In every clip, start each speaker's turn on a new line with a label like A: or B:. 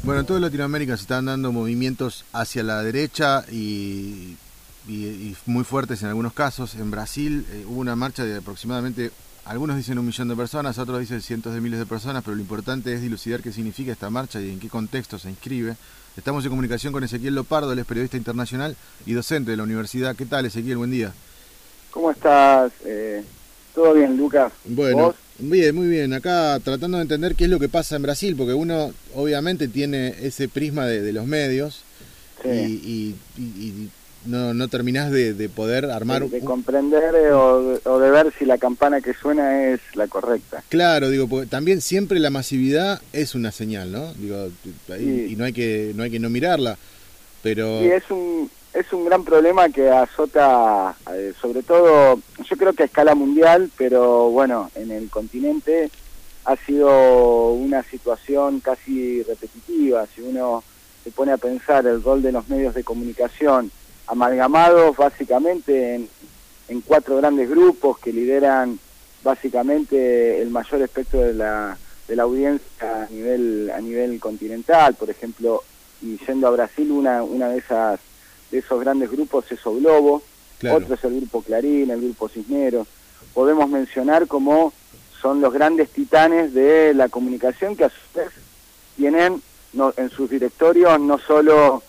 A: Bueno, en toda Latinoamérica se están dando movimientos hacia la derecha y muy fuertes en algunos casos. En Brasil hubo una marcha de aproximadamente, algunos dicen 1 millón de personas, otros dicen cientos de miles de personas, pero lo importante es dilucidar qué significa esta marcha y en qué contexto se inscribe. Estamos en comunicación con Ezequiel Lopardo, él es periodista internacional y docente de la universidad. ¿Qué tal, Ezequiel? Buen día.
B: ¿Cómo estás? ¿Todo bien, Lucas?
A: Bueno,
B: ¿Vos?
A: bien, muy bien. Acá tratando de entender qué es lo que pasa en Brasil, porque uno obviamente tiene ese prisma de los medios
B: Sí,
A: y no terminás de poder armar
B: de comprender o de ver si la campana que suena es la correcta.
A: Claro, digo, porque también siempre la masividad es una señal, ¿no? Digo, y
B: Y,
A: no hay que no mirarla,
B: y
A: pero
B: es un gran problema que azota, sobre todo, yo creo que a escala mundial, pero bueno, en el continente ha sido una situación casi repetitiva. Si uno se pone a pensar el rol de los medios de comunicación, amalgamados básicamente en cuatro grandes grupos que lideran básicamente el mayor espectro de la audiencia a nivel continental. Por ejemplo, y yendo a Brasil, una de esos grandes grupos es O Globo,
A: claro,
B: otro es el grupo Clarín, el grupo Cisneros. Podemos mencionar como son los grandes titanes de la comunicación que a su vez tienen en sus directorios no solo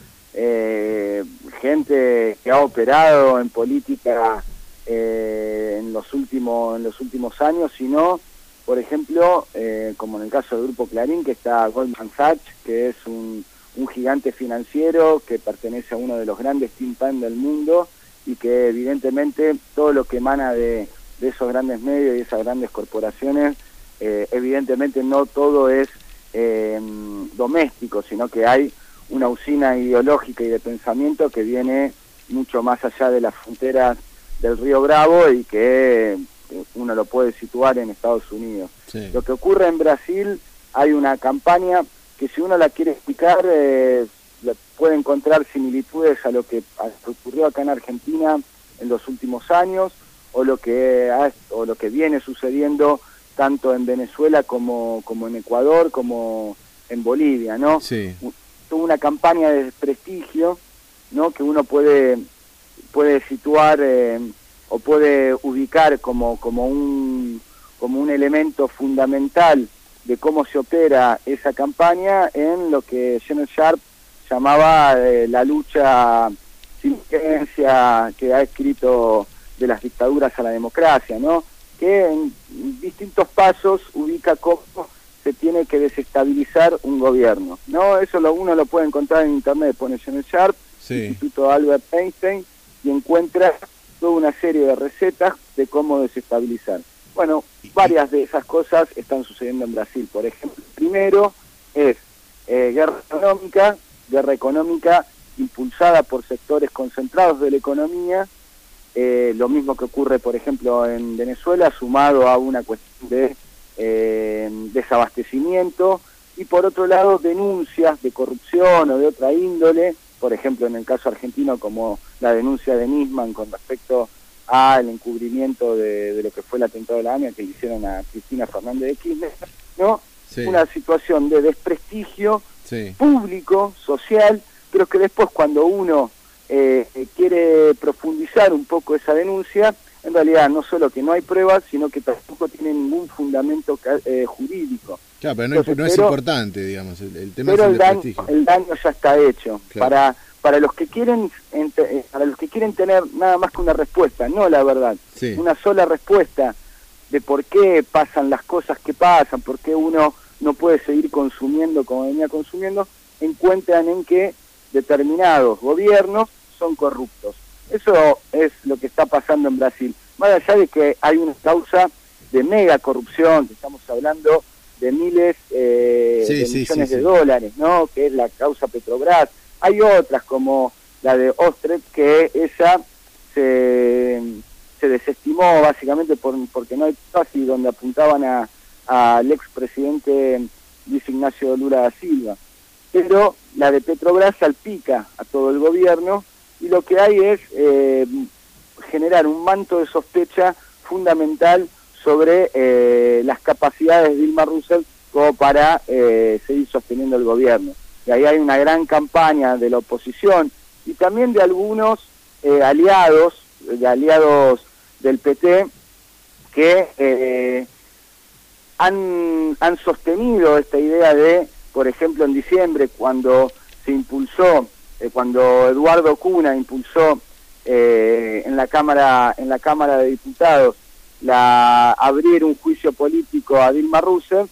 B: gente que ha operado en política en los últimos años, sino, por ejemplo, como en el caso del grupo Clarín, que está Goldman Sachs, que es un gigante financiero que pertenece a uno de los grandes think tanks del mundo y que evidentemente todo lo que emana de esos grandes medios y esas grandes corporaciones, evidentemente no todo es doméstico, sino que hay una usina ideológica y de pensamiento que viene mucho más allá de las fronteras del Río Bravo y que uno lo puede situar en Estados Unidos.
A: sí.
B: Lo que ocurre en Brasil, hay una campaña que si uno la quiere explicar, puede encontrar similitudes a lo que ocurrió acá en Argentina en los últimos años, o lo que viene sucediendo tanto en Venezuela como en Ecuador, como en Bolivia, ¿no?
A: Sí.
B: Tuvo una campaña de desprestigio, ¿no? Que uno puede situar o puede ubicar como un elemento fundamental de cómo se opera esa campaña en lo que Shannon Sharp llamaba la lucha sin violencia, que ha escrito de las dictaduras a la democracia, ¿no? Que en distintos pasos ubica cómo se tiene que desestabilizar un gobierno, ¿no? Eso uno lo puede encontrar en internet, pone Shannon Sharp,
A: Sí.
B: Instituto Albert Einstein, y encuentra toda una serie de recetas de cómo desestabilizar. Bueno, varias de esas cosas están sucediendo en Brasil. Por ejemplo, primero es guerra económica impulsada por sectores concentrados de la economía, lo mismo que ocurre, por ejemplo, en Venezuela, sumado a una cuestión de desabastecimiento, y por otro lado denuncias de corrupción o de otra índole, por ejemplo en el caso argentino como la denuncia de Nisman con respecto al encubrimiento de lo que fue el atentado de la AMIA que le hicieron a Cristina Fernández de Kirchner, ¿no?
A: Sí.
B: Una situación de desprestigio
A: Sí.
B: público, social, pero que después cuando uno quiere profundizar un poco esa denuncia, en realidad no solo que no hay pruebas, sino que tampoco tiene ningún fundamento jurídico.
A: Claro, pero
B: Entonces,
A: no es importante, digamos, el tema es
B: pero
A: el
B: el
A: desprestigio.
B: daño ya está hecho.
A: Claro.
B: Para los que quieren tener nada más que una respuesta, no la verdad,
A: Sí.
B: una sola respuesta de por qué pasan las cosas que pasan, por qué uno no puede seguir consumiendo como venía consumiendo, encuentran en que determinados gobiernos son corruptos. Eso es lo que está pasando en Brasil. Más allá de que hay una causa de mega corrupción, que estamos hablando de miles de millones de dólares, ¿no? Que es la causa Petrobras. Hay otras como la de Ostret, que esa se desestimó básicamente porque no hay pruebas, y donde apuntaban al expresidente Luis Ignacio Lula da Silva. Pero la de Petrobras salpica a todo el gobierno, y lo que hay es generar un manto de sospecha fundamental sobre las capacidades de Dilma Rousseff como para seguir sosteniendo el gobierno. y ahí hay una gran campaña de la oposición y también de algunos aliados del PT que han sostenido esta idea de, por ejemplo, en diciembre, cuando se impulsó, cuando Eduardo Cunha impulsó en la Cámara de Diputados abrir un juicio político a Dilma Rousseff,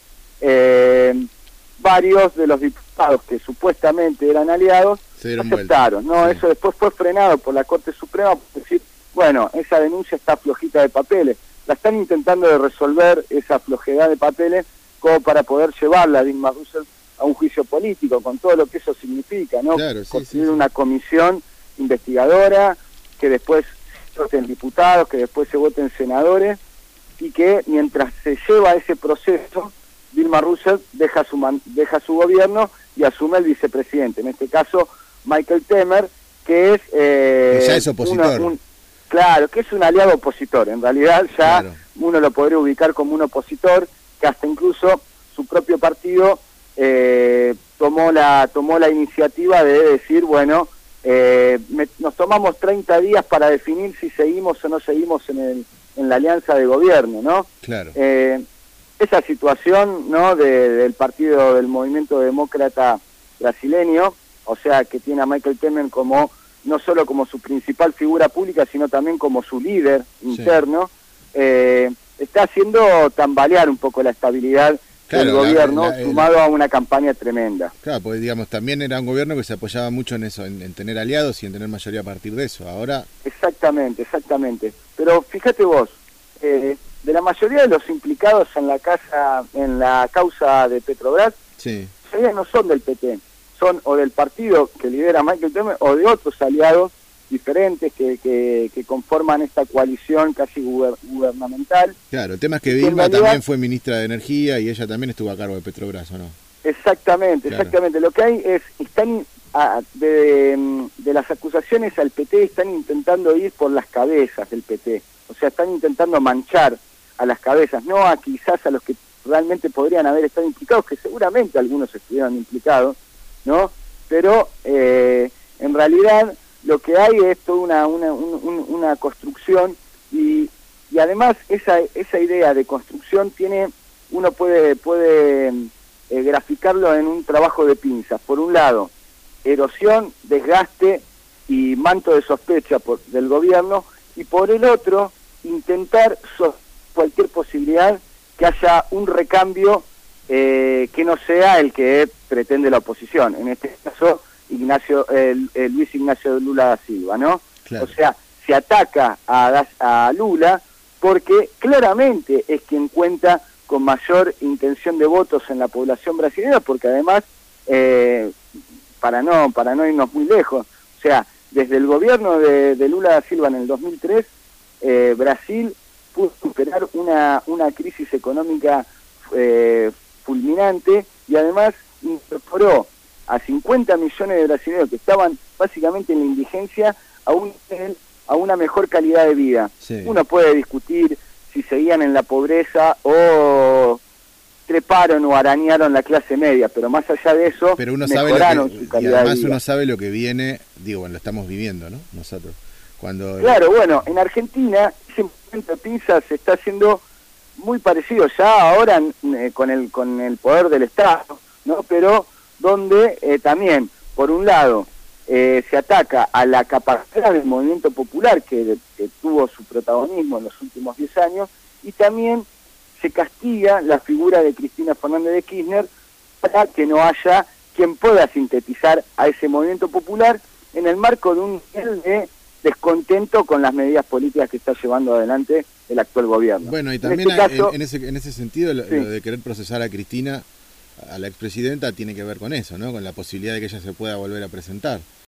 B: varios de los diputados que supuestamente eran aliados aceptaron, ¿no? Sí. Eso después fue frenado por la Corte Suprema por decir, bueno, esa denuncia está flojita de papeles. La están intentando de resolver esa flojedad de papeles como para poder llevarla a Dilma Rousseff a un juicio político, con todo lo que eso significa, ¿no?
A: Claro, sí,
B: construir una comisión investigadora, que después se voten diputados, que después se voten senadores, y que mientras se lleva ese proceso, Dilma Rousseff deja su gobierno y asume el vicepresidente, en este caso Michael Temer, que es...
A: que ya es opositor.
B: Claro, que es un aliado opositor, en realidad ya claro. Uno lo podría ubicar como un opositor, que hasta incluso su propio partido tomó la iniciativa de decir, bueno, nos tomamos 30 días para definir si seguimos o no seguimos en la alianza de gobierno, ¿no?
A: Claro.
B: Esa situación, ¿no?, del partido del Movimiento Demócrata brasileño, o sea, que tiene a Michael Temer como no solo como su principal figura pública, sino también como su líder interno, está haciendo tambalear un poco la estabilidad del gobierno, sumado a una campaña tremenda.
A: Claro, porque digamos, también era un gobierno que se apoyaba mucho en eso, en tener aliados y en tener mayoría a partir de eso. Ahora... Exactamente.
B: Pero fíjate vos, de la mayoría de los implicados en la causa de Petrobras, ellos no son del PT, son o del partido que lidera Michael Temer o de otros aliados diferentes que conforman esta coalición casi gubernamental.
A: Claro, el tema es que Dilma también fue ministra de Energía y ella también estuvo a cargo de Petrobras, ¿o no?
B: Exactamente. Lo que hay es, de las acusaciones al PT están intentando ir por las cabezas del PT, o sea, están intentando manchar a las cabezas, no a quizás a los que realmente podrían haber estado implicados, que seguramente algunos estuvieron implicados, ¿no? Pero en realidad lo que hay es toda una construcción y además esa idea de construcción uno puede graficarlo en un trabajo de pinzas. Por un lado, erosión, desgaste y manto de sospecha del gobierno, y por el otro, intentar cualquier posibilidad que haya un recambio que no sea el que pretende la oposición, en este caso Luis Ignacio Lula da Silva, ¿no? Claro. O sea, se ataca a Lula porque claramente es quien cuenta con mayor intención de votos en la población brasileña, porque además, para no irnos muy lejos, o sea, desde el gobierno de Lula da Silva en el 2003, Brasil pudo superar una crisis económica fulminante y además incorporó a 50 millones de brasileños que estaban básicamente en la indigencia a una mejor calidad de vida. Sí. Uno puede discutir si seguían en la pobreza o treparon o arañaron la clase media, pero más allá de eso,
A: pero uno
B: mejoraron
A: sabe
B: su calidad de vida. Y además
A: uno sabe lo que viene, bueno, lo estamos viviendo, ¿no? Nosotros.
B: Claro, bueno, en Argentina ese movimiento de pinzas se está haciendo muy parecido ya ahora con el poder del Estado, ¿no? Pero donde también, por un lado, se ataca a la capacidad del movimiento popular que tuvo su protagonismo en los últimos 10 años, y también se castiga la figura de Cristina Fernández de Kirchner para que no haya quien pueda sintetizar a ese movimiento popular en el marco de un nivel de descontento con las medidas políticas que está llevando adelante el actual gobierno.
A: Bueno, y también en ese sentido lo de querer procesar a Cristina, a la expresidenta, tiene que ver con eso, ¿no? Con la posibilidad de que ella se pueda volver a presentar.